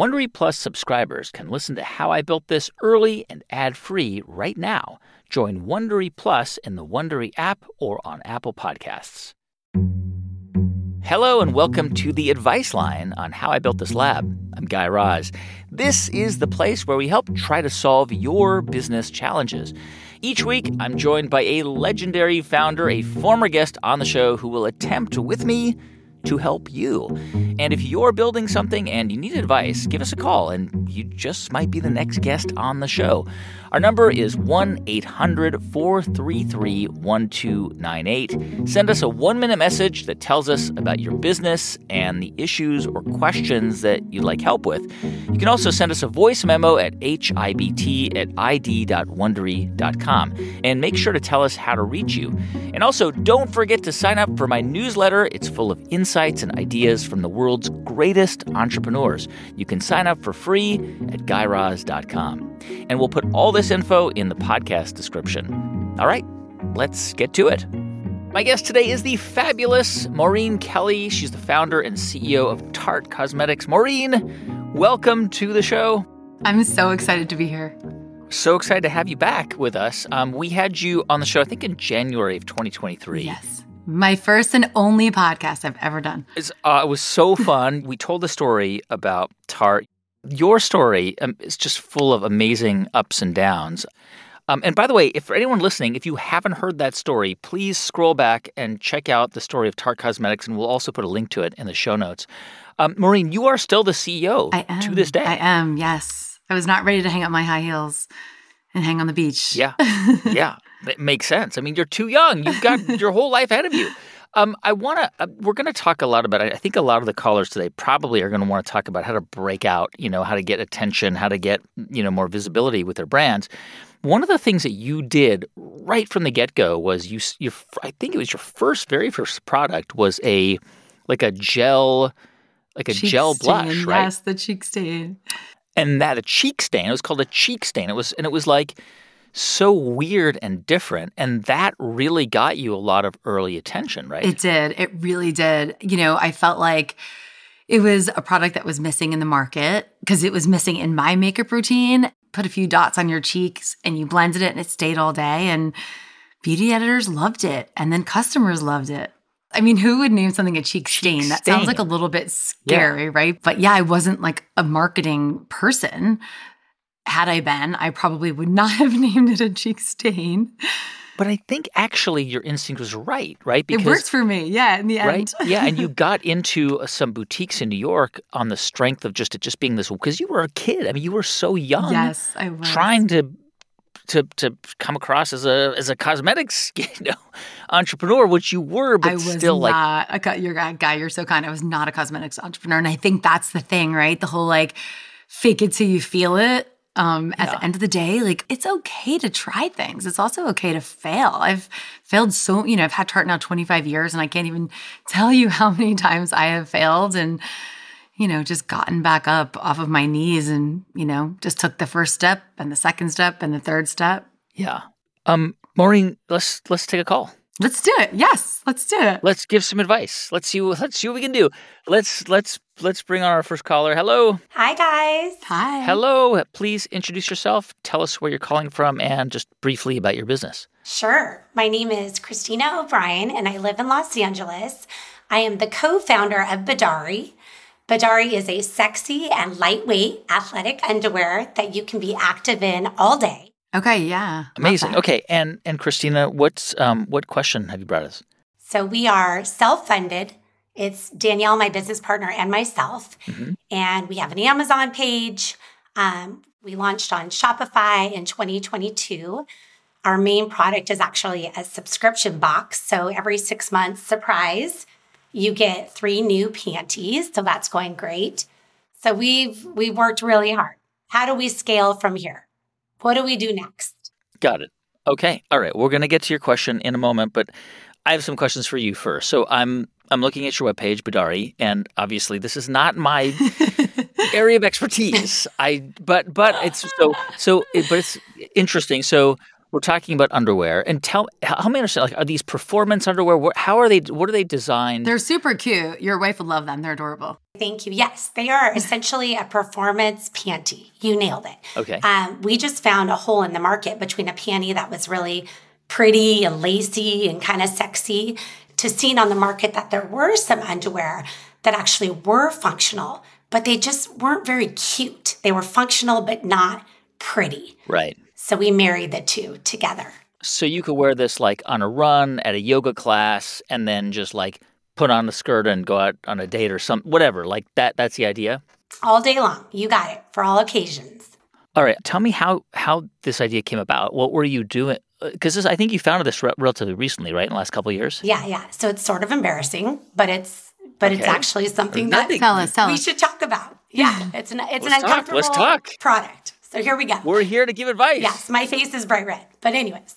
Wondery Plus subscribers can listen to How I Built This early and ad-free right now. Join Wondery Plus in the Wondery app or on Apple Podcasts. Hello and welcome to the Advice Line on How I Built This Lab. I'm Guy Raz. This is the place where we help try to solve your business challenges. Each week, I'm joined by a legendary founder, a former guest on the show who will attempt with me to help you. And if you're building something and you need advice, give us a call and you just might be the next guest on the show. Our number is 1-800-433-1298. Send us a 1-minute message that tells us about your business and the issues or questions that you'd like help with. You can also send us a voice memo at hibt@id.wondery.com. And make sure to tell us how to reach you. And also, don't forget to sign up for my newsletter. It's full of insights and ideas from the world's greatest entrepreneurs. You can sign up for free at GuyRaz.com. And we'll put all this info in the podcast description. All right, let's get to it. My guest today is the fabulous Maureen Kelly. She's the founder and CEO of Tarte Cosmetics. Maureen, welcome to the show. I'm so excited to be here. So excited to have you back with us. We had you on the show, I think, in January of 2023. Yes. My first and only podcast I've ever done. It was so fun. We told the story about Tarte. Your story is just full of amazing ups and downs. And by the way, if for anyone listening, if you haven't heard that story, please scroll back and check out the story of Tarte Cosmetics, and we'll also put a link to it in the show notes. Maureen, you are still the CEO to this day. I am, yes. I was not ready to hang up my high heels and hang on the beach. Yeah, yeah. That makes sense. I mean, you're too young. You've got your whole life ahead of you. We're going to talk a lot about, I think a lot of the callers today probably are going to want to talk about how to break out, how to get attention, how to get, more visibility with their brands. One of the things that you did right from the get-go was I think it was your very first product was a gel blush, right? Yes, the cheek stain. And a cheek stain. It was called a cheek stain. It was like so weird and different. And that really got you a lot of early attention, right? It did. It really did. I felt like it was a product that was missing in the market because it was missing in my makeup routine. Put a few dots on your cheeks and you blended it and it stayed all day. And beauty editors loved it. And then customers loved it. I mean, who would name something a cheek stain? That sounds like a little bit scary, right? But yeah, I wasn't like a marketing person. Had I been, I probably would not have named it a cheek stain. But I think actually your instinct was right? Because it worked for me, in the end. Right? Yeah, and you got into some boutiques in New York on the strength of it just being this, because you were a kid. I mean, you were so young. Yes, I was. Trying to come across as a cosmetics entrepreneur, which you were, but still like you're so kind. I was not a cosmetics entrepreneur, and I think that's the thing, right? The whole fake it till you feel it. At the end of the day, it's okay to try things. It's also okay to fail. I've failed I've had Tarte now 25 years, and I can't even tell you how many times I have failed and just gotten back up off of my knees and, just took the first step and the second step and the third step. Yeah. Maureen, let's take a call. Let's do it. Yes, let's do it. Let's give some advice. Let's see what we can do. Let's bring on our first caller. Hello. Hi, guys. Hi. Hello. Please introduce yourself. Tell us where you're calling from and just briefly about your business. Sure. My name is Christina O'Brien, and I live in Los Angeles. I am the co-founder of Badari. Badari is a sexy and lightweight athletic underwear that you can be active in all day. Okay, yeah. Amazing. Okay, and Christina, what question have you brought us? So we are self-funded. It's Danielle, my business partner, and myself. Mm-hmm. And we have an Amazon page. We launched on Shopify in 2022. Our main product is actually a subscription box. So every 6 months, surprise, you get 3 new panties. So that's going great. So we've worked really hard. How do we scale from here? What do we do next? Got it. Okay. All right. We're going to get to your question in a moment, but I have some questions for you first. So I'm looking at your webpage, Badari, and obviously this is not my area of expertise. But it's interesting. So we're talking about underwear. And help me understand, like, are these performance underwear? What are they designed? They're super cute. Your wife would love them. They're adorable. Thank you. Yes, they are essentially a performance panty. You nailed it. Okay. We just found a hole in the market between a panty that was really pretty and lacy and kind of sexy to seeing on the market that there were some underwear that actually were functional, but they just weren't very cute. They were functional, but not pretty. Right. So we married the two together. So you could wear this like on a run, at a yoga class, and then just like put on the skirt and go out on a date or whatever. Like that's the idea? All day long. You got it. For all occasions. All right. Tell me how this idea came about. What were you doing? Because I think you founded this relatively recently, right? In the last couple of years? Yeah. So it's sort of embarrassing, but it's actually something that Tell us. we should talk about. Yeah. It's an uncomfortable Let's talk. product. So here we go. We're here to give advice. Yes, my face is bright red. But anyways,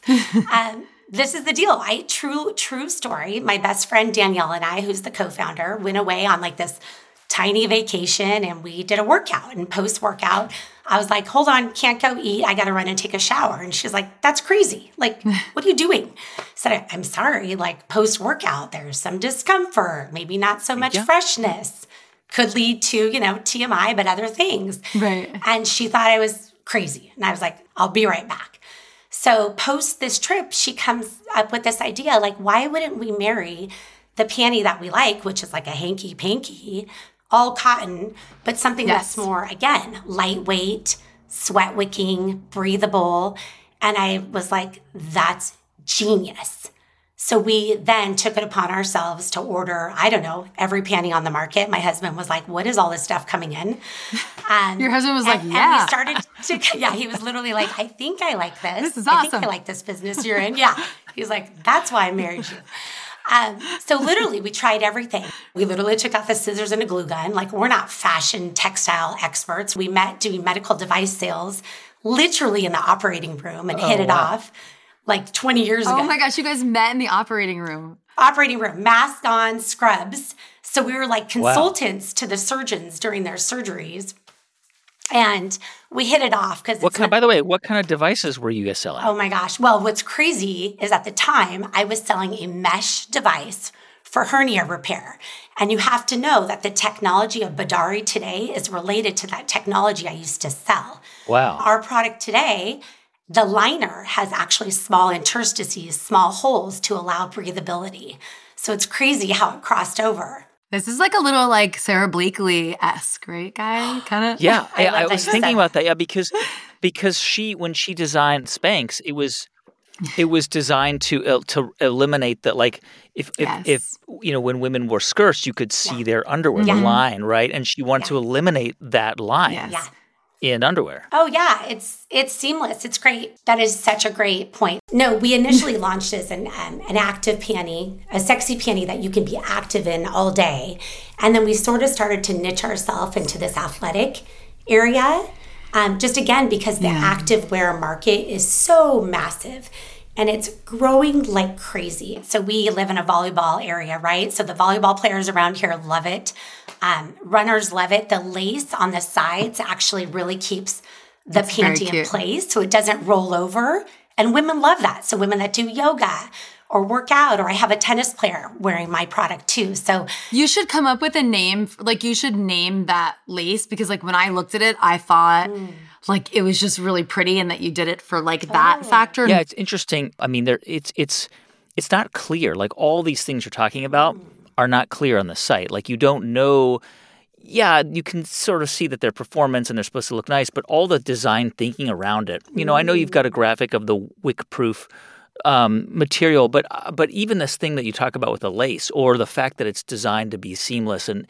this is the deal. True story. My best friend Danielle and I, who's the co-founder, went away on like this tiny vacation and we did a workout. And post-workout, I was like, hold on, can't go eat. I got to run and take a shower. And she's like, that's crazy. Like, what are you doing? I said, I'm sorry. Like post-workout, there's some discomfort, maybe not so much freshness. Could lead to, TMI, but other things. Right. And she thought I was crazy. And I was like, I'll be right back. So post this trip, she comes up with this idea, like, why wouldn't we marry the panty that we like, which is like a hanky-panky, all cotton, but something that's more, again, lightweight, sweat wicking, breathable. And I was like, that's genius. So we then took it upon ourselves to order, I don't know, every panty on the market. My husband was like, what is all this stuff coming in? Your husband was like, And we started to, he was literally like, I think I like this. This is awesome. I think I like this business you're in. Yeah. He's like, that's why I married you. So literally we tried everything. We literally took out the scissors and a glue gun. Like, we're not fashion textile experts. We met doing medical device sales literally in the operating room and hit it off. Like 20 years ago. Oh my gosh, you guys met in the operating room. Operating room, mask on, scrubs. So we were like consultants to the surgeons during their surgeries. And we hit it off because by the way, what kind of devices were you guys selling? Oh my gosh. Well, what's crazy is at the time I was selling a mesh device for hernia repair. And you have to know that the technology of Badari today is related to that technology I used to sell. Wow. Our product today, the liner has actually small interstices, small holes to allow breathability. So it's crazy how it crossed over. This is like a little like Sarah Blakely-esque, right, guy? Kind of. Yeah, I was thinking about that. Yeah, because when she designed Spanx, it was designed to eliminate that. Like if when women wore skirts, you could see their underwear, the line, right? And she wanted to eliminate that line. Yes. Yeah. In underwear. Oh yeah, it's seamless. It's great. That is such a great point. No, we initially launched as an active panty, a sexy panty that you can be active in all day, and then we sort of started to niche ourselves into this athletic area. Just again because the active wear market is so massive. And it's growing like crazy. So we live in a volleyball area, right? So the volleyball players around here love it. Runners love it. The lace on the sides actually really keeps the panty in place so it doesn't roll over. And women love that. So women that do yoga or work out, or I have a tennis player wearing my product too. So you should come up with a name. Like you should name that lace because like when I looked at it, I thought like it was just really pretty and that you did it for like that factor. Yeah, it's interesting. I mean, it's not clear. Like all these things you're talking about are not clear on the site. Like you don't know. Yeah, you can sort of see that they're performance and they're supposed to look nice, but all the design thinking around it. I know you've got a graphic of the wick-proof material, but even this thing that you talk about with the lace or the fact that it's designed to be seamless and,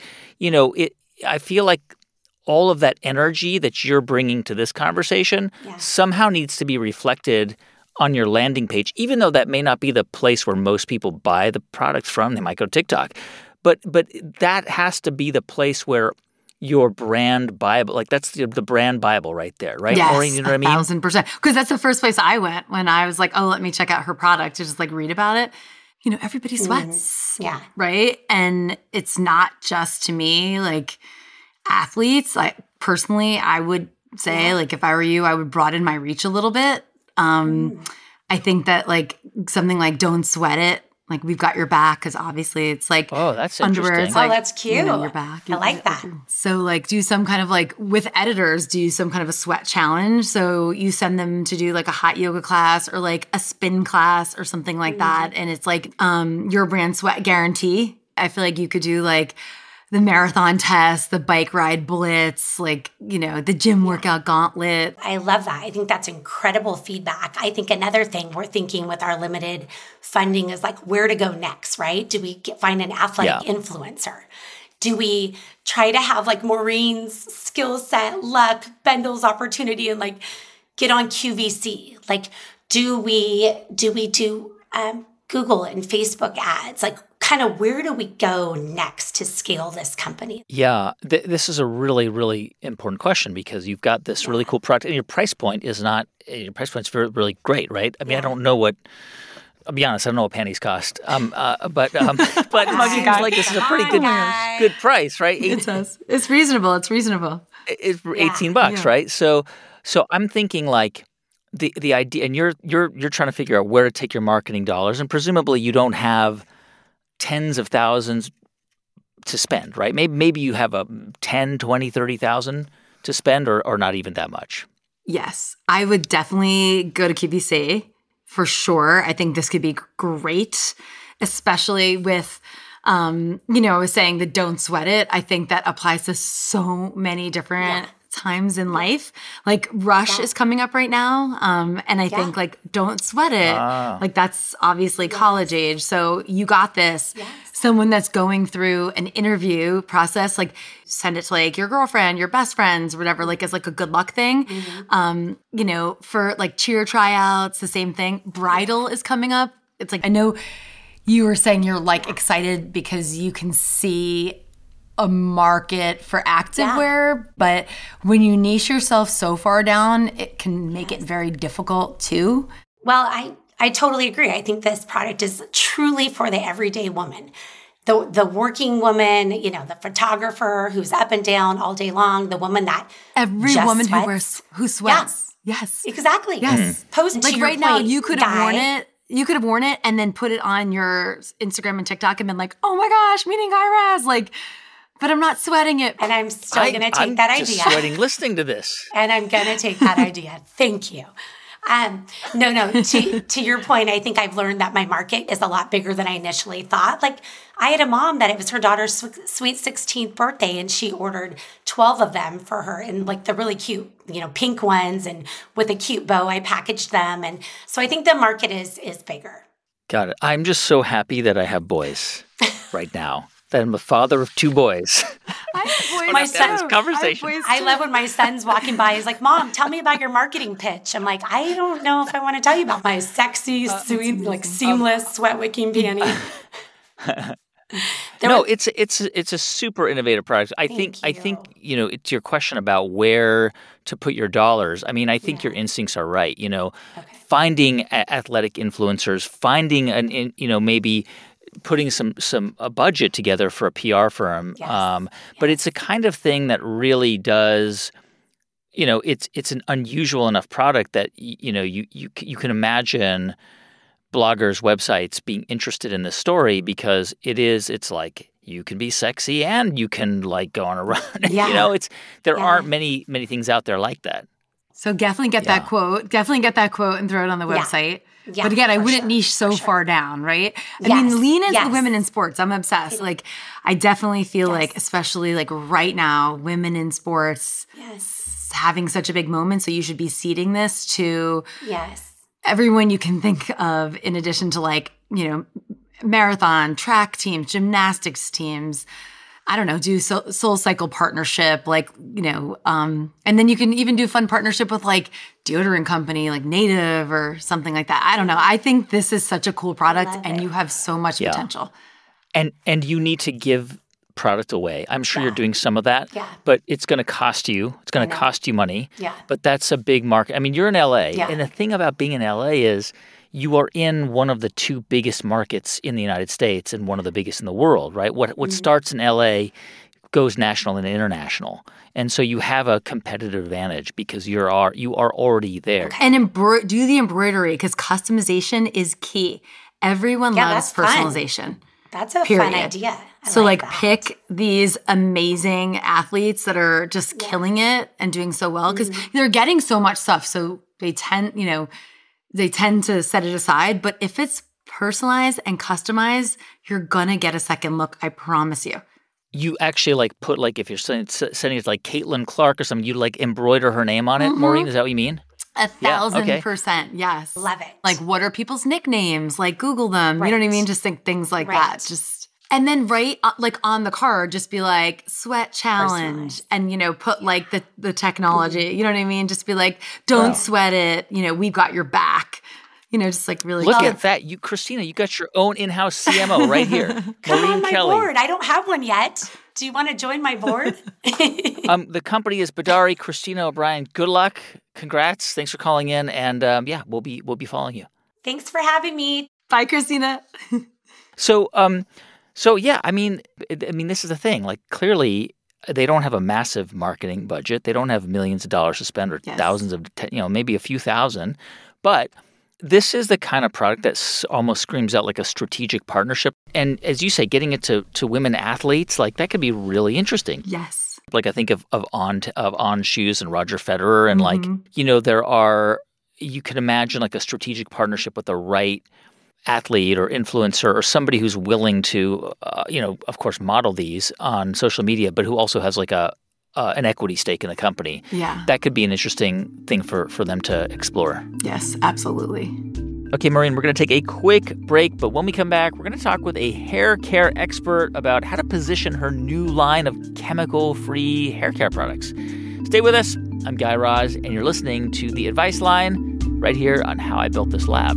I feel like all of that energy that you're bringing to this conversation somehow needs to be reflected on your landing page, even though that may not be the place where most people buy the products from. They might go to TikTok. But that has to be the place where your brand Bible, like that's the brand Bible right there, right? Yes, Maureen, you know what I mean? 1,000%. Because that's the first place I went when I was like, oh, let me check out her product to just like read about it. Everybody sweats. Yeah. Right? And it's not just to me, like athletes. Like personally, I would say like if I were you, I would broaden my reach a little bit. I think that like something like Don't Sweat It, like we've got your back, because obviously it's like that's underwear. interesting. It's like, that's cute. Your back. I like that. So like do some kind of like with editors, do some kind of a sweat challenge. So you send them to do like a hot yoga class or like a spin class or something like that. And it's like your brand sweat guarantee. I feel like you could do like the marathon test, the bike ride blitz, like, the gym workout gauntlet. I love that. I think that's incredible feedback. I think another thing we're thinking with our limited funding is like where to go next, right? Do we find an athletic influencer? Do we try to have like Maureen's skill set, luck, Bendel's opportunity, and like get on QVC? Like, do we do Google and Facebook ads? Like, kind of where do we go next to scale this company? Yeah, this is a really, really important question because you've got this really cool product and your price point is very, really great, right? I mean, I don't know I'll be honest, I don't know what panties cost. But it seems like this is a pretty good price, right? It's reasonable. It's It's $18, right? So I'm thinking like the idea, and you're trying to figure out where to take your marketing dollars, and presumably you don't have tens of thousands to spend, right? Maybe you have a 10, 20, 30,000 to spend or not even that much. Yes. I would definitely go to QVC for sure. I think this could be great, especially with, I was saying the Don't Sweat It. I think that applies to so many different times in life. Like Rush is coming up right now. And I think like Don't Sweat It. Like that's obviously college age. So you got this. Yes. Someone that's going through an interview process, like send it to like your girlfriend, your best friends, whatever, like as like a good luck thing. For like cheer tryouts, the same thing. Bridal is coming up. It's like, I know you were saying you're like excited because you can see a market for activewear, but when you niche yourself so far down, it can make it very difficult too. Well, I totally agree. I think this product is truly for the everyday woman. The working woman, the photographer who's up and down all day long, the woman that every woman who sweats. Yes. Exactly. Yes. Post like right now, you could have worn it. You could have worn it and then put it on your Instagram and TikTok and been like, oh my gosh, meeting Guy Raz. Like, but I'm not sweating it. And I'm still going to take that idea. I'm just sweating listening to this. And I'm going to take that idea. Thank you. No. To your point, I think I've learned that my market is a lot bigger than I initially thought. Like I had a mom that it was her daughter's sweet 16th birthday and she ordered 12 of them for her in like the really cute, pink ones and with a cute bow. I packaged them. And so I think the market is bigger. Got it. I'm just so happy that I have boys right now. That I'm a father of two boys. I have boys. My son's conversation. I love when my son's walking by. He's like, "Mom, tell me about your marketing pitch." I'm like, "I don't know if I want to tell you about my sexy, sweet, like seamless sweat wicking panty." It's a super innovative product. I think it's your question about where to put your dollars. I mean, I think your instincts are right. Finding athletic influencers, finding maybe putting a budget together for a PR firm. But it's a kind of thing that really does, it's an unusual enough product that, you can imagine bloggers' websites being interested in this story because it's like you can be sexy and you can like go on a run. Yeah. There aren't many things out there like that. So definitely get that quote. Definitely get that quote and throw it on the website. Yeah, but again, I wouldn't niche so far down, right? I mean, lean into the women in sports. I'm obsessed. Like, I definitely feel like, especially like right now, women in sports having such a big moment. So you should be seeding this to everyone you can think of, in addition to like, marathon, track teams, gymnastics teams. I don't know, do Soul Cycle partnership, like, and then you can even do fun partnership with like deodorant company, like Native or something like that. I don't know. I think this is such a cool product and you have so much potential. And you need to give product away. I'm sure you're doing some of that, but it's going to cost you. It's going to cost you money. Yeah. But that's a big market. I mean, you're in LA, and the thing about being in LA is you are in one of the two biggest markets in the United States and one of the biggest in the world, right? What starts in LA goes national and international. And so you have a competitive advantage because you are already there. And do the embroidery because customization is key. Everyone loves personalization. That's a fun idea. So pick these amazing athletes that are just killing it and doing so well because they're getting so much stuff. So they tend to set it aside. But if it's personalized and customized, you're going to get a second look. I promise you. You actually put if you're sending it to Caitlin Clark or something, you embroider her name on it, Maureen? Is that what you mean? 1,000%. Yes. Love it. What are people's nicknames? Google them. Right. You know what I mean? Just think things like that. And then write on the card, just be sweat challenge and, put the technology, you know what I mean? Just be don't sweat it. We've got your back. Just really look at that. Christina, you got your own in-house CMO right here. Come Maureen on my Kelly. board. I don't have one yet. Do you want to join my board? The company is Badari. Christina O'Brien. Good luck. Congrats. Thanks for calling in. And we'll be following you. Thanks for having me. Bye, Christina. So yeah, I mean, this is the thing. Clearly, they don't have a massive marketing budget. They don't have millions of dollars to spend or thousands of, maybe a few thousand. But this is the kind of product that almost screams out like a strategic partnership. And as you say, getting it to women athletes, that could be really interesting. Yes. I think of On Shoes and Roger Federer and there are, you can imagine a strategic partnership with the right athlete or influencer or somebody who's willing to, of course, model these on social media, but who also has an equity stake in the company. Yeah. That could be an interesting thing for them to explore. Yes, absolutely. Okay, Maureen, we're going to take a quick break, but when we come back, we're going to talk with a hair care expert about how to position her new line of chemical-free hair care products. Stay with us. I'm Guy Raz, and you're listening to The Advice Line right here on How I Built This Lab.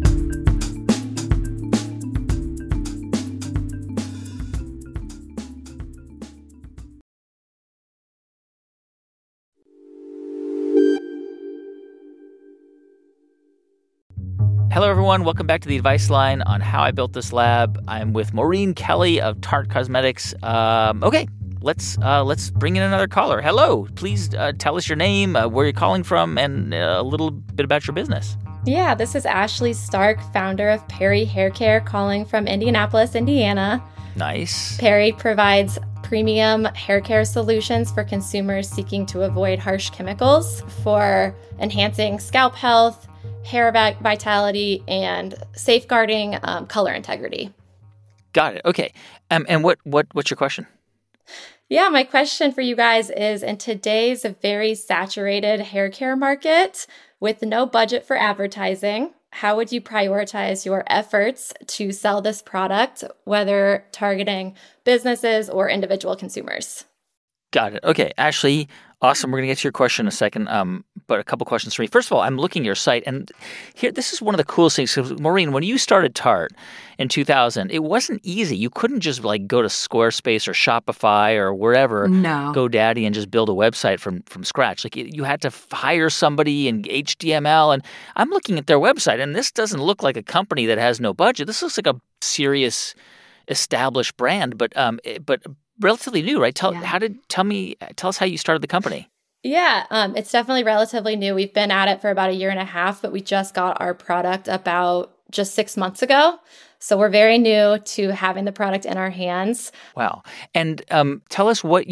Hello, everyone. Welcome back to The Advice Line on How I Built This Lab. I'm with Maureen Kelly of Tarte Cosmetics. Okay, let's bring in another caller. Hello. Please tell us your name, where you're calling from, and a little bit about your business. Yeah, this is Ashley Stark, founder of Perry Hair Care, calling from Indianapolis, Indiana. Nice. Perry provides premium hair care solutions for consumers seeking to avoid harsh chemicals for enhancing scalp health, hair vitality, and safeguarding color integrity. Got it. Okay. And what's your question? Yeah, my question for you guys is, in today's very saturated hair care market with no budget for advertising, how would you prioritize your efforts to sell this product, whether targeting businesses or individual consumers? Got it. Okay, Ashley, awesome. We're going to get to your question in a second, but a couple questions for me. First of all, I'm looking at your site, and here, this is one of the coolest things. So, Maureen, when you started Tarte in 2000, it wasn't easy. You couldn't just go to Squarespace or Shopify or wherever, GoDaddy, and just build a website from scratch. You had to hire somebody in HTML, and I'm looking at their website, and this doesn't look like a company that has no budget. This looks like a serious, established brand, but relatively new, right? Tell us how you started the company. Yeah, it's definitely relatively new. We've been at it for about a year and a half, but we just got our product about just 6 months ago. So we're very new to having the product in our hands. Wow. And tell us what's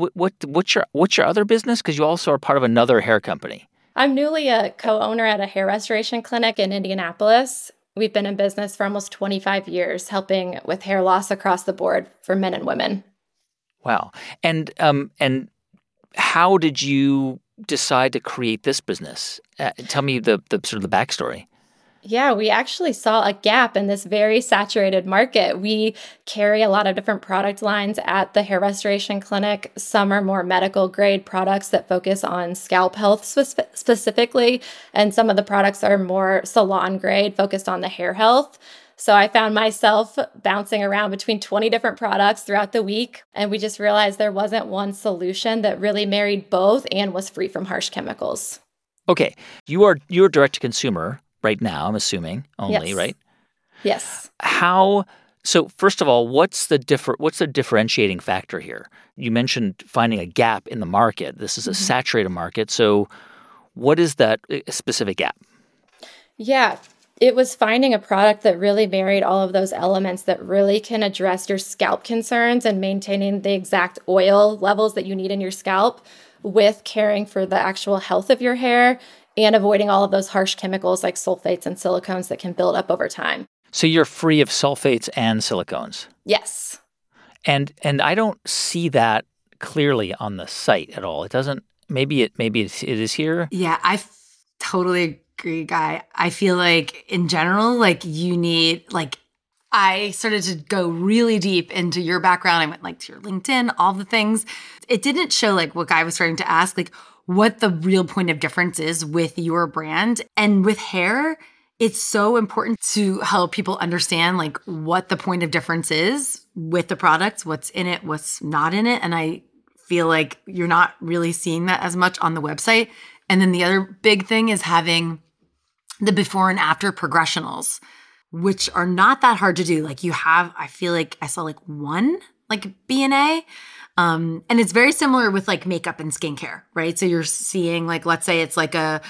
your other business? Because you also are part of another hair company. I'm newly a co-owner at a hair restoration clinic in Indianapolis. We've been in business for almost 25 years, helping with hair loss across the board for men and women. Wow. And how did you decide to create this business? Tell me the sort of the backstory. Yeah, we actually saw a gap in this very saturated market. We carry a lot of different product lines at the hair restoration clinic. Some are more medical grade products that focus on scalp health specifically, and some of the products are more salon grade, focused on the hair health. So I found myself bouncing around between 20 different products throughout the week, and we just realized there wasn't one solution that really married both and was free from harsh chemicals. Okay, you're direct to consumer right now, I'm assuming only, yes. Right? Yes. How So first of all, what's the differentiating factor here? You mentioned finding a gap in the market. This is a saturated market. So what is that specific gap? Yeah, it was finding a product that really married all of those elements that really can address your scalp concerns and maintaining the exact oil levels that you need in your scalp with caring for the actual health of your hair and avoiding all of those harsh chemicals like sulfates and silicones that can build up over time. So you're free of sulfates and silicones. Yes. And I don't see that clearly on the site at all. It doesn't. Maybe it is here. Yeah, totally agree, Guy. I feel like in general, like you need I started to go really deep into your background. I went like to your LinkedIn, all the things. It didn't show like what Guy was starting to ask, like what the real point of difference is with your brand. And with hair, it's so important to help people understand like what the point of difference is with the products, what's in it, what's not in it. And I feel like you're not really seeing that as much on the website. And then the other big thing is having the before and after progressionals, which are not that hard to do. Like I feel like I saw like one like B&A. And it's very similar with like makeup and skincare, right? So you're seeing like, let's say it's like a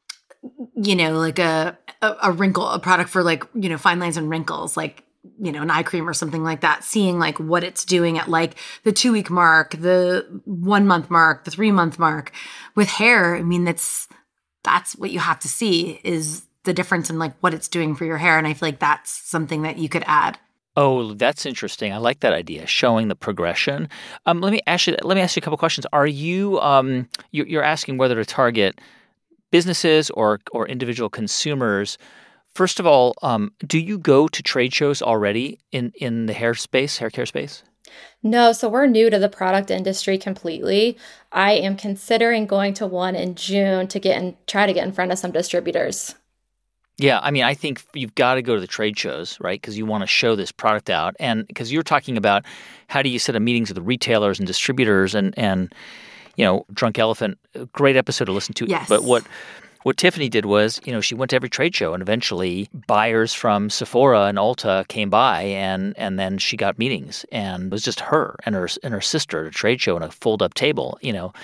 wrinkle, a product for like, fine lines and wrinkles, like, an eye cream or something like that, seeing like what it's doing at like the 2-week mark, the 1 month mark, the 3 month mark. With hair, I mean, that's what you have to see is the difference in like what it's doing for your hair. And I feel like that's something that you could add. Oh, that's interesting. I like that idea, showing the progression. Let me ask you a couple questions. Are you you're asking whether to target businesses or individual consumers? First of all, do you go to trade shows already in the hair care space? No, so we're new to the product industry completely. I am considering going to one in June to try to get in front of some distributors. Yeah, I mean, I think you've got to go to the trade shows, right? Because you want to show this product out. And because you're talking about how do you set up meetings with the retailers and distributors and Drunk Elephant, a great episode to listen to. Yes. But what Tiffany did was, she went to every trade show and eventually buyers from Sephora and Ulta came by and then she got meetings. And it was just her and her sister at a trade show on a fold-up table,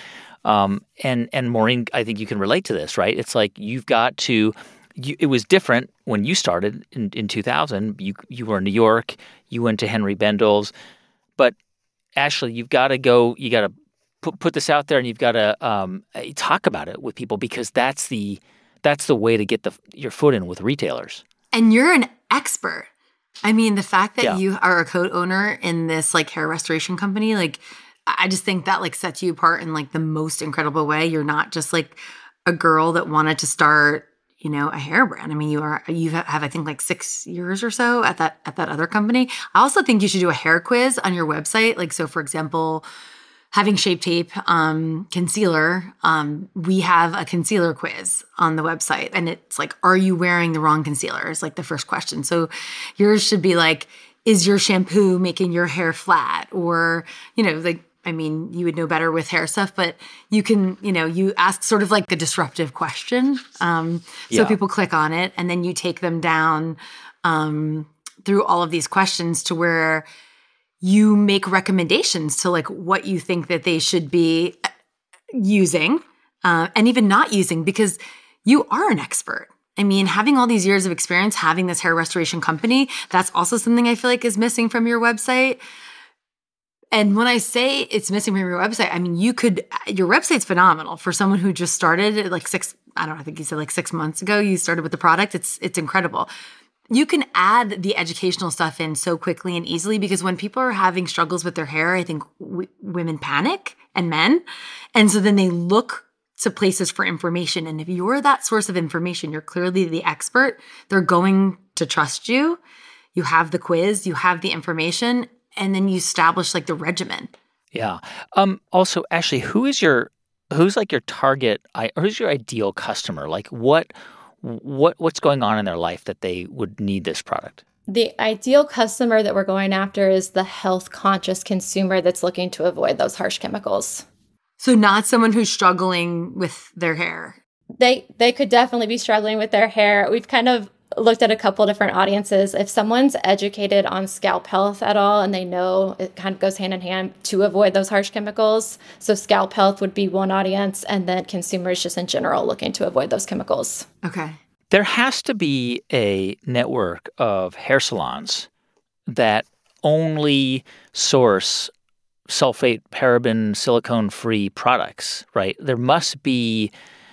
And Maureen, I think you can relate to this, right? It's like you've got to – it was different when you started in 2000. You were in New York. You went to Henry Bendel's. But Ashley, you've got to go. You got to put this out there, and you've got to talk about it with people because that's the way to get your foot in with retailers. And you're an expert. I mean, the fact that you are a co-owner in this like hair restoration company, like I just think that like sets you apart in like the most incredible way. You're not just like a girl that wanted to start a hair brand. I mean, you have, I think, like 6 years or so at that other company. I also think you should do a hair quiz on your website. Like, so for example, having Shape Tape concealer, we have a concealer quiz on the website. And it's like, are you wearing the wrong concealer? Is like the first question. So yours should be like, is your shampoo making your hair flat? Or, I mean, you would know better with hair stuff, but you can, you ask sort of like a disruptive question. So people click on it and then you take them down through all of these questions to where you make recommendations to like what you think that they should be using and even not using because you are an expert. I mean, having all these years of experience, having this hair restoration company, that's also something I feel like is missing from your website. And when I say it's missing from your website, I mean, your website's phenomenal for someone who just started like I think you said like 6 months ago, you started with the product. It's incredible. You can add the educational stuff in so quickly and easily because when people are having struggles with their hair, I think women panic and men. And so then they look to places for information. And if you're that source of information, you're clearly the expert, they're going to trust you. You have the quiz, you have the information, and then you establish like the regimen. Yeah. Also, Ashley, who's like your target, or who's your ideal customer? Like what's going on in their life that they would need this product? The ideal customer that we're going after is the health conscious consumer that's looking to avoid those harsh chemicals. So not someone who's struggling with their hair. They could definitely be struggling with their hair. We've kind of looked at a couple different audiences. If someone's educated on scalp health at all, and they know it kind of goes hand in hand to avoid those harsh chemicals. So scalp health would be one audience, and then consumers just in general looking to avoid those chemicals. Okay. There has to be a network of hair salons that only source sulfate, paraben, silicone-free products, right? There must be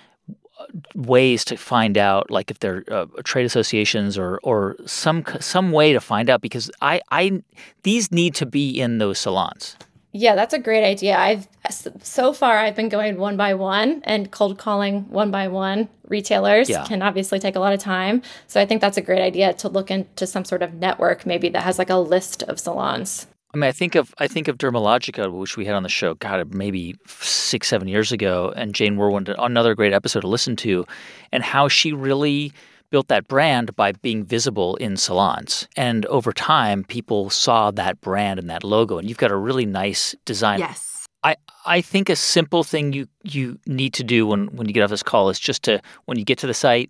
ways to find out, like if they're trade associations or some way to find out, because these need to be in those salons. Yeah, that's a great idea. So far I've been going one by one, and cold calling one by one retailers can obviously take a lot of time. So I think that's a great idea to look into some sort of network maybe that has like a list of salons. I mean, I think of Dermalogica, which we had on the show, God, maybe 6-7 years ago, and Jane Warwind, another great episode to listen to, and how she really built that brand by being visible in salons. And over time, people saw that brand and that logo, and you've got a really nice design. Yes. I think a simple thing you need to do when you get off this call is just to, when you get to the site,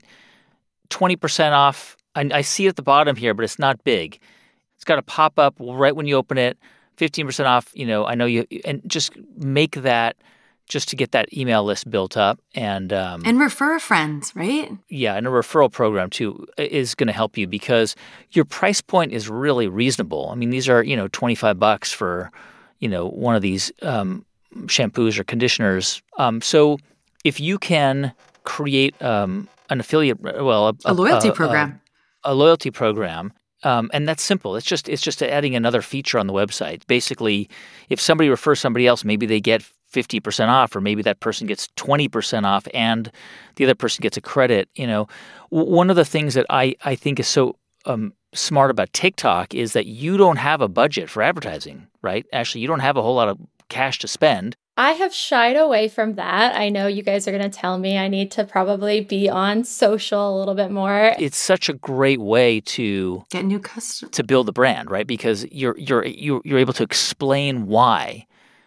20% off. I see it at the bottom here, but it's not big. It's got to pop up right when you open it, 15% off, I know you, and just make that just to get that email list built up. And refer friends, right? Yeah, and a referral program too is going to help you because your price point is really reasonable. I mean, these are, $25 for, one of these shampoos or conditioners. So if you can create an affiliate, a loyalty program. A loyalty program. And that's simple. It's just adding another feature on the website. Basically, if somebody refers somebody else, maybe they get 50% off, or maybe that person gets 20% off and the other person gets a credit. One of the things that I think is so smart about TikTok is that you don't have a budget for advertising, right? Actually, you don't have a whole lot of cash to spend. I have shied away from that. I know you guys are going to tell me I need to probably be on social a little bit more. It's such a great way to get new customers, to build the brand, right? Because you're able to explain why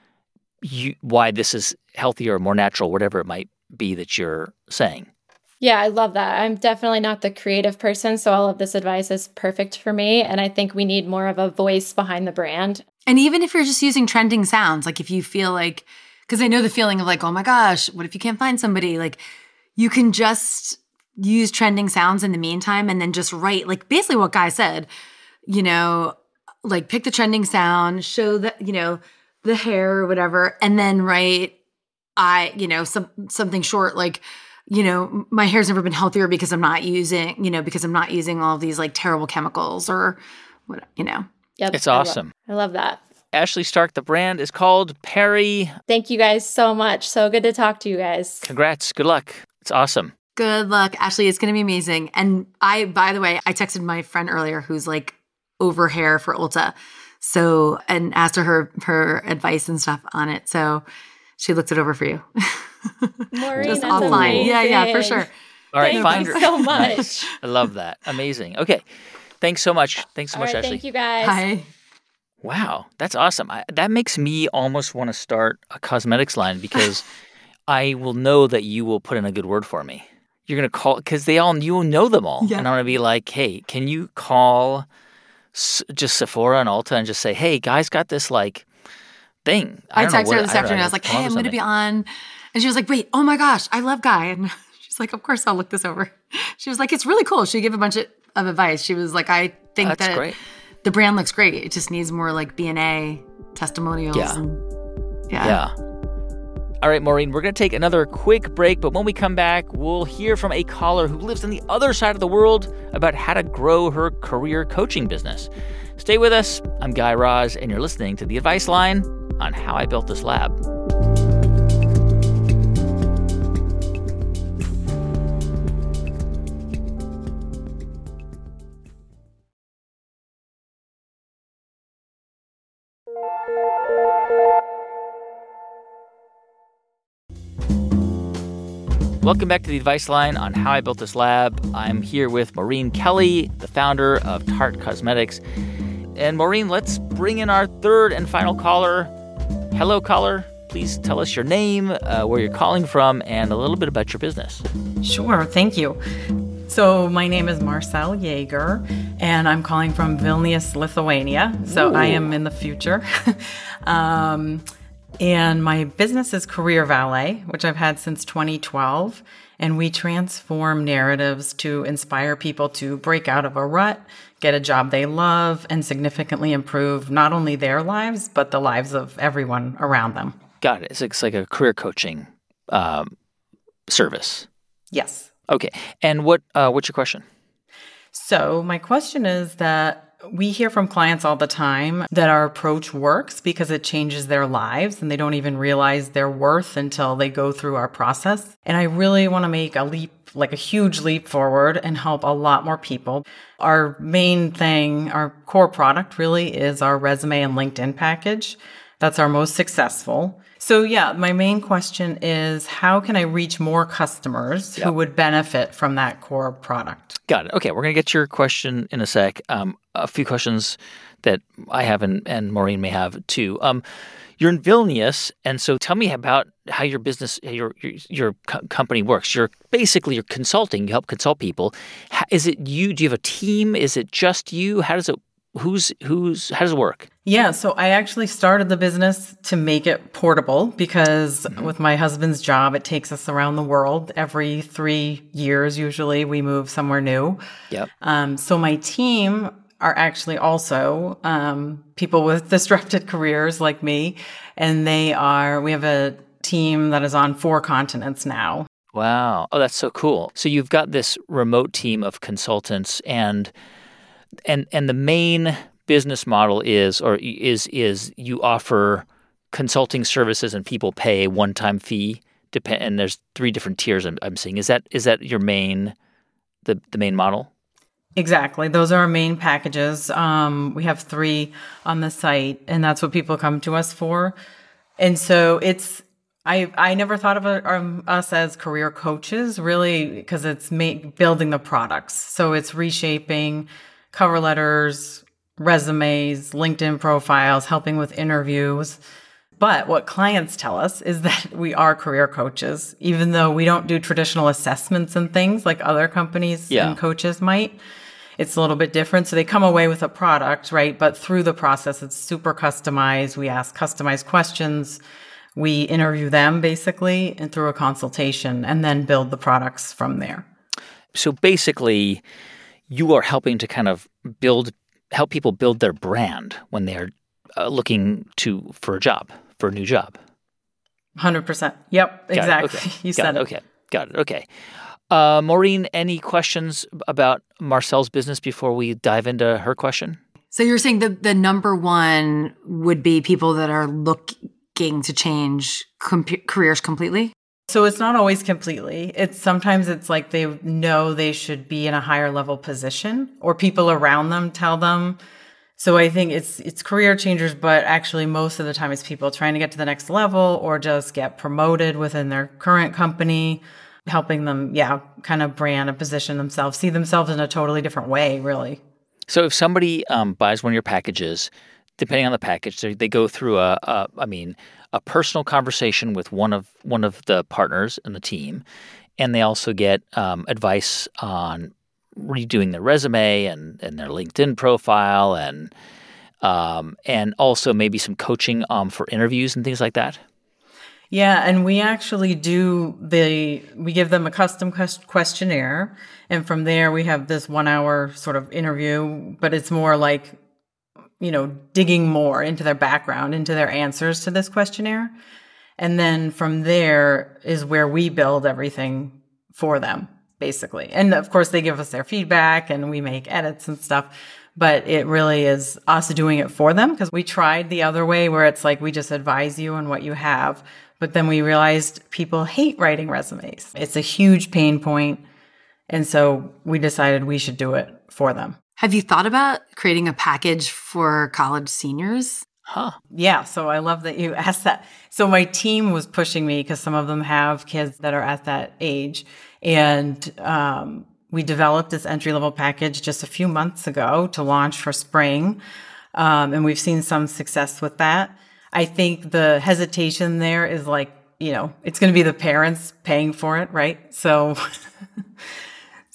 this is healthier or more natural, whatever it might be that you're saying. Yeah, I love that. I'm definitely not the creative person, so all of this advice is perfect for me. And I think we need more of a voice behind the brand. And even if you're just using trending sounds, like if you feel like, because I know the feeling of like, oh my gosh, what if you can't find somebody? Like you can just use trending sounds in the meantime and then just write, like basically what Guy said, like pick the trending sound, show that, the hair or whatever, and then write, something short like, my hair's never been healthier because I'm not using all of these like terrible chemicals or what, Yep, it's awesome. I love that. Ashley Stark, the brand is called Perry. Thank you guys so much. So good to talk to you guys. Congrats. Good luck. It's awesome. Good luck, Ashley. It's going to be amazing. And by the way, I texted my friend earlier who's like over hair for Ulta. So, and asked her advice and stuff on it. So she looked it over for you. Maureen, just that's offline. amazing. Yeah, for sure. All right, Thank you so much. I love that. Amazing. Okay. Thanks so much. Thanks so much, right, Ashley. Thank you, guys. Hi. Wow, that's awesome. That makes me almost want to start a cosmetics line because I will know that you will put in a good word for me. You're going to call, because you will know them all. Yeah. And I'm going to be like, hey, can you call just Sephora and Ulta and just say, hey, guys got this like thing. I texted her this afternoon. I was like, hey, I'm going to be on. And she was like, wait, oh my gosh, I love Guy. And she's like, of course, I'll look this over. She was like, it's really cool. She gave a bunch of advice. She was like, I think that's great. The brand looks great. It just needs more like B&A testimonials. Yeah. All right, Maureen, we're going to take another quick break, but when we come back, we'll hear from a caller who lives on the other side of the world about how to grow her career coaching business. Stay with us. I'm Guy Raz, and you're listening to The Advice Line on How I Built This Lab. Welcome back to The Advice Line on How I Built This Lab. I'm here with Maureen Kelly, the founder of Tarte Cosmetics. And Maureen, let's bring in our third and final caller. Hello, caller. Please tell us your name, where you're calling from, and a little bit about your business. Sure, thank you. So my name is Marcel Jaeger, and I'm calling from Vilnius, Lithuania. So I am in the future. And my business is Career Valet, which I've had since 2012. And we transform narratives to inspire people to break out of a rut, get a job they love, and significantly improve not only their lives, but the lives of everyone around them. Got it. It's like a career coaching service. Yes. Okay. And what's your question? So my question is that we hear from clients all the time that our approach works because it changes their lives and they don't even realize their worth until they go through our process. And I really want to make a leap, like a huge leap forward and help a lot more people. Our main thing, our core product really is our resume and LinkedIn package. That's our most successful. So yeah, my main question is how can I reach more customers who would benefit from that core product? Got it. Okay, we're going to get to your question in a sec. A few questions that I have and Maureen may have too. You're in Vilnius, and so tell me about how your business, your company works. You're consulting. You help consult people. Is it you? Do you have a team? Is it just you? How does it? How does it work? Yeah, so I actually started the business to make it portable because with my husband's job, it takes us around the world. Every 3 years, usually, we move somewhere new. Yep. So my team are actually also people with disrupted careers like me, and we have a team that is on 4 continents now. Wow. Oh, that's so cool. So you've got this remote team of consultants and the main business model is you offer consulting services and people pay a one-time fee. And there's 3 different tiers I'm seeing. Is that your main the main model? Exactly. Those are our main packages. We have 3 on the site, and that's what people come to us for. And so I never thought of us as career coaches, really, because it's building the products. So it's reshaping cover letters, resumes, LinkedIn profiles, helping with interviews. But what clients tell us is that we are career coaches, even though we don't do traditional assessments and things like other companies and coaches might. It's a little bit different. So they come away with a product, right? But through the process, it's super customized. We ask customized questions. We interview them basically and through a consultation and then build the products from there. So basically, you are helping to kind of help people build their brand when they're looking for a new job. 100%. Yep, exactly. Okay. You said it. Okay, got it. Okay. Maureen, any questions about Marcel's business before we dive into her question? So you're saying the number one would be people that are looking to change careers completely? So it's not always completely. Sometimes it's like they know they should be in a higher level position or people around them tell them. So I think it's career changers, but actually most of the time it's people trying to get to the next level or just get promoted within their current company, helping them, kind of brand and position themselves, see themselves in a totally different way, really. So if somebody buys one of your packages, depending on the package, they go through a personal conversation with one of the partners in the team, and they also get advice on redoing their resume and their LinkedIn profile, and also maybe some coaching for interviews and things like that. Yeah, and we actually we give them a custom questionnaire, and from there we have this 1-hour sort of interview, but it's more like, digging more into their background, into their answers to this questionnaire. And then from there is where we build everything for them, basically. And of course, they give us their feedback and we make edits and stuff. But it really is us doing it for them because we tried the other way where it's like we just advise you on what you have. But then we realized people hate writing resumes. It's a huge pain point. And so we decided we should do it for them. Have you thought about creating a package for college seniors? Huh. Yeah, so I love that you asked that. So my team was pushing me because some of them have kids that are at that age. And we developed this entry-level package just a few months ago to launch for spring. And we've seen some success with that. I think the hesitation there is it's going to be the parents paying for it, right? So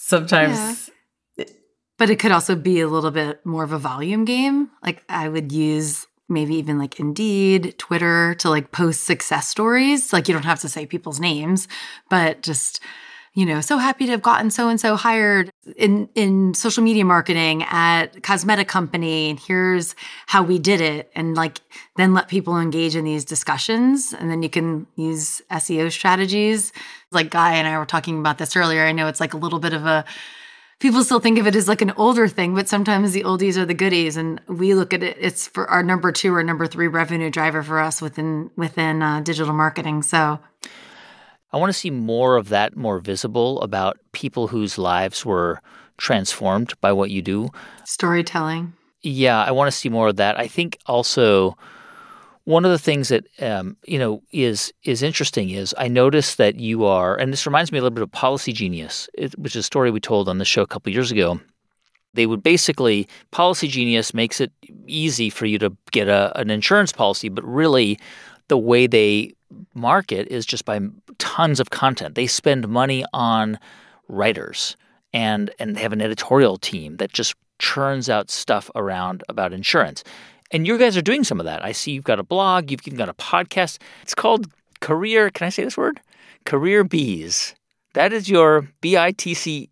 sometimes. But it could also be a little bit more of a volume game. Like I would use maybe even like Indeed, Twitter to like post success stories. Like you don't have to say people's names, but just, so happy to have gotten so-and-so hired in social media marketing at a cosmetic company. And here's how we did it. And like, then let people engage in these discussions. And then you can use SEO strategies. Like Guy and I were talking about this earlier. I know it's like a little bit of people still think of it as like an older thing, but sometimes the oldies are the goodies. And we look at it, it's for our number 2 or number 3 revenue driver for us within digital marketing. So I want to see more of that, more visible about people whose lives were transformed by what you do. Storytelling. Yeah, I want to see more of that. I think also one of the things that is interesting is I noticed that you are, and this reminds me a little bit of Policy Genius, which is a story we told on the show a couple of years ago. They would basically, Policy Genius makes it easy for you to get an insurance policy, but really the way they market is just by tons of content. They spend money on writers and they have an editorial team that just churns out stuff around about insurance. And you guys are doing some of that. I see you've got a blog, you've even got a podcast. It's called Career, can I say this word? Career Bees. That is your BITCHESs.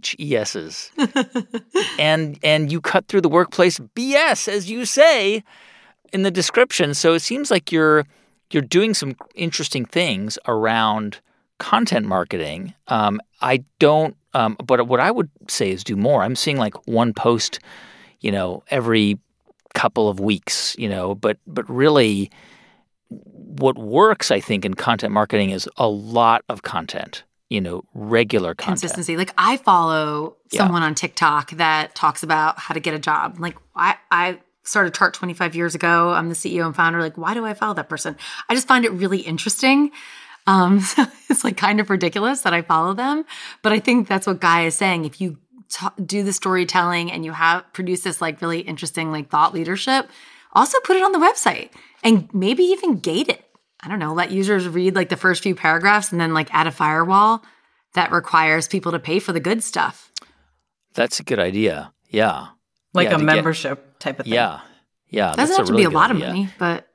and you cut through the workplace BS, as you say in the description. So it seems like you're doing some interesting things around content marketing. But what I would say is do more. I'm seeing like one post, every couple of weeks, but really what works, I think, in content marketing is a lot of content, regular content. Consistency. Like I follow someone on TikTok that talks about how to get a job. Like I started Chart 25 years ago. I'm the CEO and founder. Like, why do I follow that person? I just find it really interesting. So it's like kind of ridiculous that I follow them. But I think that's what Guy is saying. If you do the storytelling and you produce this like really interesting like thought leadership, also put it on the website and maybe even gate it. I don't know, let users read like the first few paragraphs and then like add a firewall that requires people to pay for the good stuff. That's a good idea. Yeah. Like a membership type of thing. Yeah. Yeah. Doesn't have to be a lot of money, but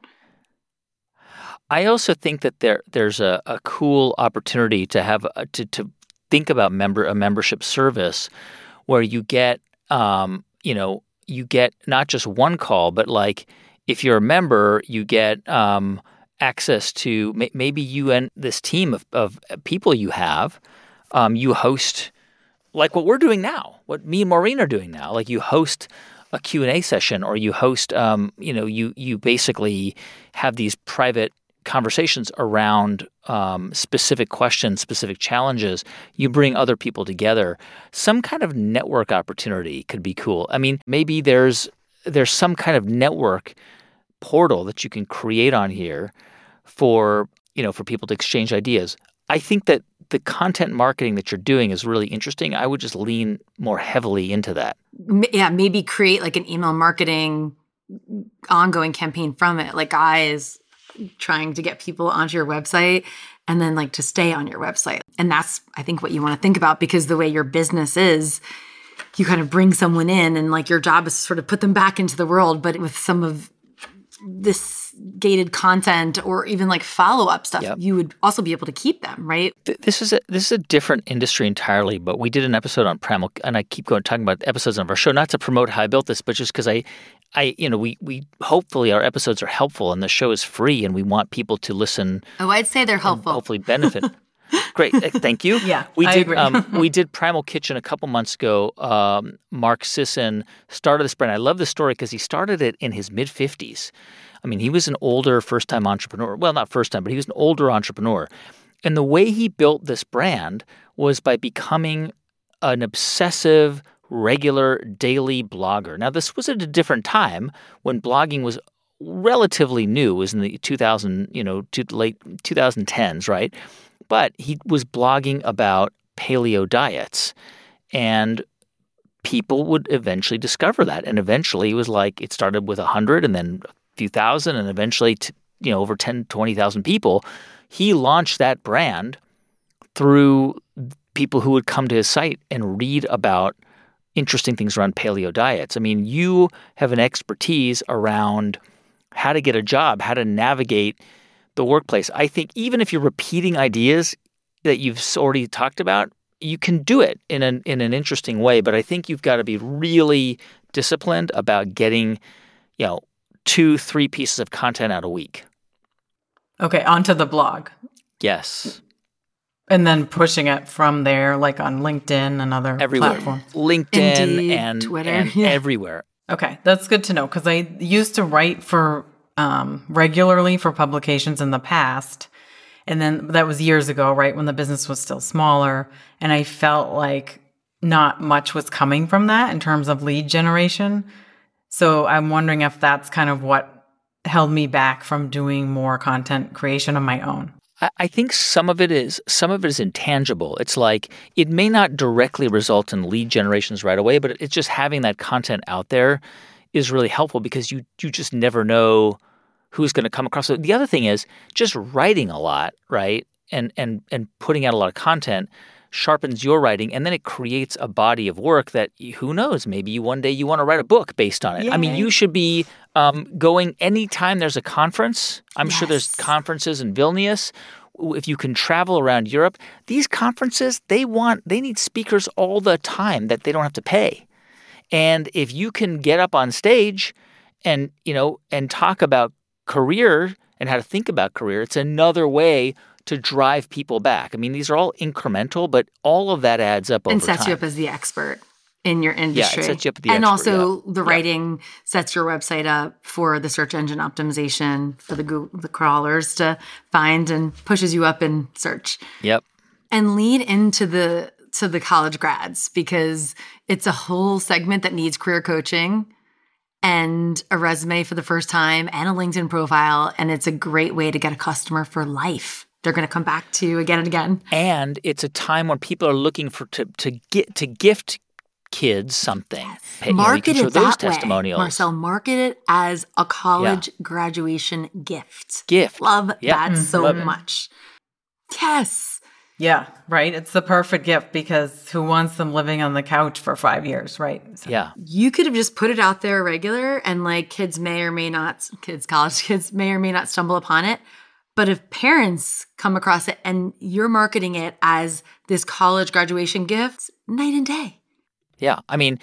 I also think that there's a cool opportunity to have to think about a membership service where you get you get not just one call, but like if you're a member, you get access to maybe you and this team of people you have. You host like what we're doing now, what me and Maureen are doing now. Like you host a Q&A session, or you host, you basically have these private conversations around specific questions, specific challenges. You bring other people together. Some kind of network opportunity could be cool. I mean, maybe there's some kind of network portal that you can create on here for people to exchange ideas. I think that the content marketing that you're doing is really interesting. I would just lean more heavily into that. Yeah, maybe create like an email marketing ongoing campaign from it. Like Guy is trying to get people onto your website and then like to stay on your website. And that's, I think, what you want to think about, because the way your business is, you kind of bring someone in and like your job is to sort of put them back into the world, but with some of this gated content or even like follow-up stuff, you would also be able to keep them, right? This is a different industry entirely, but we did an episode on Primal, and I keep talking about episodes of our show, not to promote how I built this, but just because we hopefully our episodes are helpful and the show is free and we want people to listen. Oh, I'd say they're helpful. Hopefully benefit. Great. Thank you. Yeah, I agree. We did Primal Kitchen a couple months ago. Mark Sisson started this brand. I love this story because he started it in his mid-50s. I mean, he was an older first-time entrepreneur. Well, not first time, but he was an older entrepreneur. And the way he built this brand was by becoming an obsessive, regular, daily blogger. Now, this was at a different time when blogging was relatively new. It was in the late 2010s, right? But he was blogging about paleo diets, and people would eventually discover that. And eventually it was like it started with 100 and then a few thousand and eventually over 10, 20,000 people. He launched that brand through people who would come to his site and read about interesting things around paleo diets. I mean, you have an expertise around how to get a job, how to navigate the workplace. I think even if you're repeating ideas that you've already talked about, you can do it in an interesting way. But I think you've got to be really disciplined about getting, 2-3 pieces of content out a week. Okay, onto the blog. Yes. And then pushing it from there, like on LinkedIn and other platforms. LinkedIn Indeed, and Twitter, and everywhere. Okay, that's good to know because I used to write for regularly for publications in the past. And then that was years ago, right, when the business was still smaller. And I felt like not much was coming from that in terms of lead generation. So I'm wondering if that's kind of what held me back from doing more content creation of my own. I think some of it is intangible. It's like it may not directly result in lead generations right away, but it's just having that content out there is really helpful because you just never know who's going to come across it. The other thing is just writing a lot, right? And putting out a lot of content sharpens your writing, and then it creates a body of work that, who knows, maybe one day you want to write a book based on it. Yay. I mean, you should be going anytime there's a conference. I'm sure there's conferences in Vilnius. If you can travel around Europe, these conferences, they need speakers all the time that they don't have to pay. And if you can get up on stage and talk about career and how to think about career, it's another way to drive people back. I mean, these are all incremental, but all of that adds up over time. And sets you up as the expert in your industry. Yeah, it sets you up as the and expert. And also the writing sets your website up for the search engine optimization for the crawlers to find and pushes you up in search. Yep. And lead into the college grads because it's a whole segment that needs career coaching and a resume for the first time and a LinkedIn profile. And it's a great way to get a customer for life. They're going to come back to you again and again. And it's a time when people are looking to gift kids something. Yes. Market it that testimonials. way, Marcel. Market it as a college graduation gift. Love that so much. Yes. Yeah, right. It's the perfect gift because who wants them living on the couch for 5 years, right? So. Yeah. You could have just put it out there regular and like college kids may or may not stumble upon it. But if parents come across it and you're marketing it as this college graduation gift, night and day. Yeah. I mean,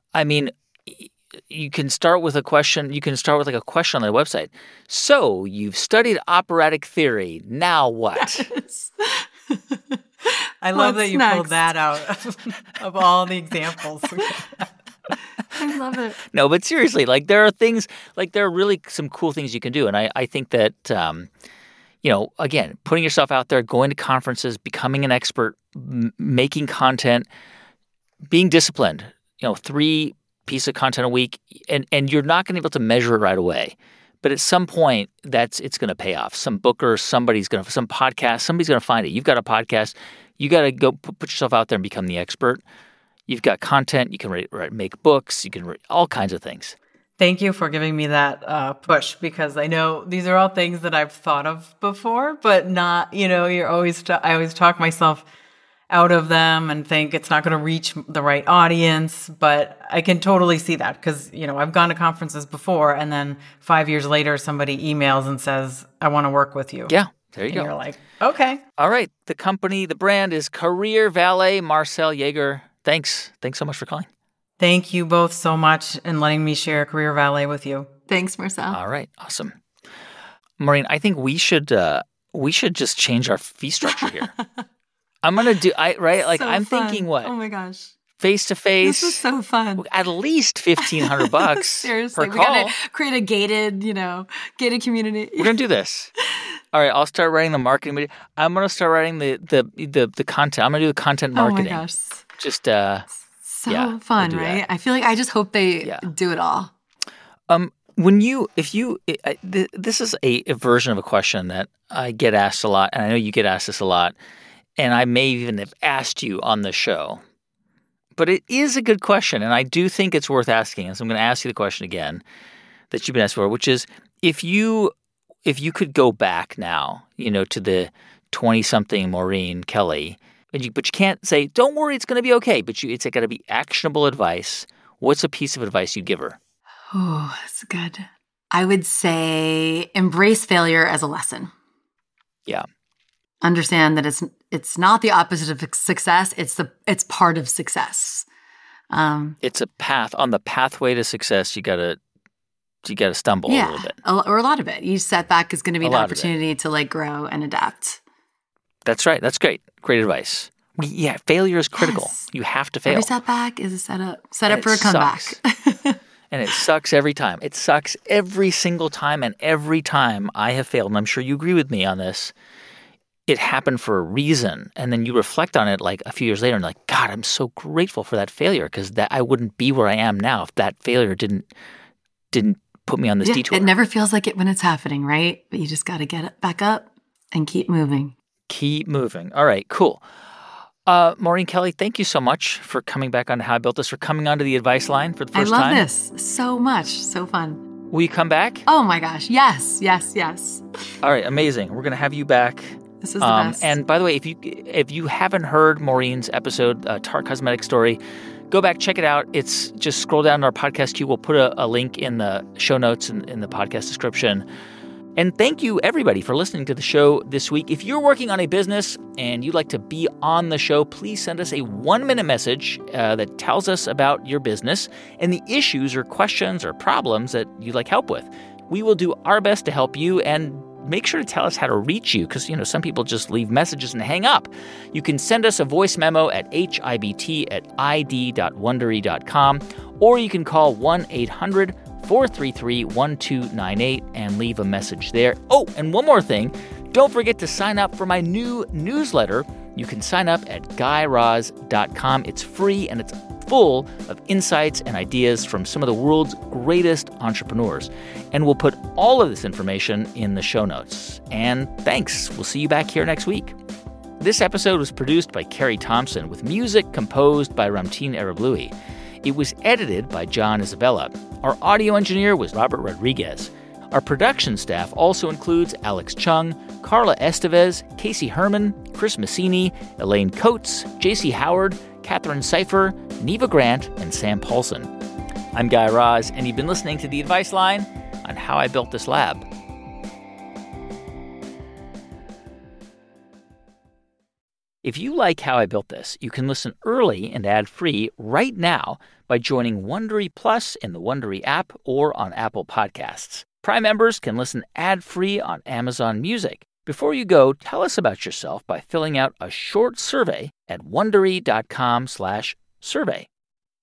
you can start with a question. You can start with like a question on the website. So you've studied operatic theory. Now what? Yes. I love that you pulled that out of all the examples. I love it. No, but seriously, like there are really some cool things you can do. And I think that, again, putting yourself out there, going to conferences, becoming an expert, making content, being disciplined, 3 pieces of content a week, and you're not going to be able to measure it right away. But at some point, it's going to pay off. Some booker, some podcast, somebody's going to find it. You've got a podcast. You got to go put yourself out there and become the expert. You've got content. You can make books. You can write all kinds of things. Thank you for giving me that push because I know these are all things that I've thought of before, but not, I always talk myself out of them and think it's not going to reach the right audience. But I can totally see that because, I've gone to conferences before and then 5 years later, somebody emails and says, I want to work with you. Yeah, there you go. And you're like, okay. All right. The brand is Career Valet. Marcel Jaeger. Thanks so much for calling. Thank you both so much and letting me share Career Valet with you. Thanks, Marcel. All right. Awesome. Maureen, I think we should just change our fee structure here. I'm going to do, right? Like, so I'm fun. thinking what? Oh my gosh. Face-to-face. This is so fun. At least $1,500 Seriously, per we call. gotta create a gated community. We're going to do this. All right, I'll start writing the marketing. I'm going to start writing the content. I'm going to do the content marketing. Oh my gosh. Just, so fun, right? That. I feel like I just hope they do it all. This is a version of a question that I get asked a lot, and I know you get asked this a lot, and I may even have asked you on the show. But it is a good question, and I do think it's worth asking. And so I'm going to ask you the question again that you've been asked for, which is if you could go back now, to the 20-something Maureen Kelly, But you can't say, don't worry, it's going to be okay. But it's got to be actionable advice. What's a piece of advice you give her? Oh, that's good. I would say embrace failure as a lesson. Yeah. Understand that it's not the opposite of success. It's part of success. It's a path. On the pathway to success, you gotta stumble a little bit. Or a lot of it. Each setback is going to be an opportunity to like grow and adapt. That's right. That's great. Great advice. Failure is critical. Yes. You have to fail. Every setback is a setup for a comeback. And it sucks every time. It sucks every single time. And every time I have failed, and I'm sure you agree with me on this, it happened for a reason. And then you reflect on it like a few years later and like, God, I'm so grateful for that failure because that I wouldn't be where I am now if that failure didn't put me on this detour. It never feels like it when it's happening, right? But you just got to get it back up and keep moving. Keep moving. All right, cool. Maureen Kelly, thank you so much for coming back on How I Built This, for coming onto the advice line for the first time. I love this so much. So fun. Will you come back? Oh my gosh. Yes. All right, amazing. We're going to have you back. This is the best. And by the way, if you haven't heard Maureen's episode, Tarte Cosmetic Story, go back, check it out. It's just scroll down to our podcast queue. We'll put a link in the show notes and in the podcast description. And thank you, everybody, for listening to the show this week. If you're working on a business and you'd like to be on the show, please send us a 1-minute message that tells us about your business and the issues or questions or problems that you'd like help with. We will do our best to help you, and make sure to tell us how to reach you because, some people just leave messages and hang up. You can send us a voice memo at hibt@id.wondery.com, or you can call 1-800-433-1298 and leave a message there. Oh, and one more thing. Don't forget to sign up for my new newsletter. You can sign up at GuyRaz.com. It's free and it's full of insights and ideas from some of the world's greatest entrepreneurs. And we'll put all of this information in the show notes. And thanks. We'll see you back here next week. This episode was produced by Carrie Thompson with music composed by Ramtin Arablouei. It was edited by John Isabella. Our audio engineer was Robert Rodriguez. Our production staff also includes Alex Chung, Carla Estevez, Casey Herman, Chris Massini, Elaine Coates, J.C. Howard, Catherine Seifer, Neva Grant, and Sam Paulson. I'm Guy Raz, and you've been listening to The Advice Line on How I Built This Lab. If you like How I Built This, you can listen early and ad-free right now by joining Wondery Plus in the Wondery app or on Apple Podcasts. Prime members can listen ad-free on Amazon Music. Before you go, tell us about yourself by filling out a short survey at Wondery.com/survey.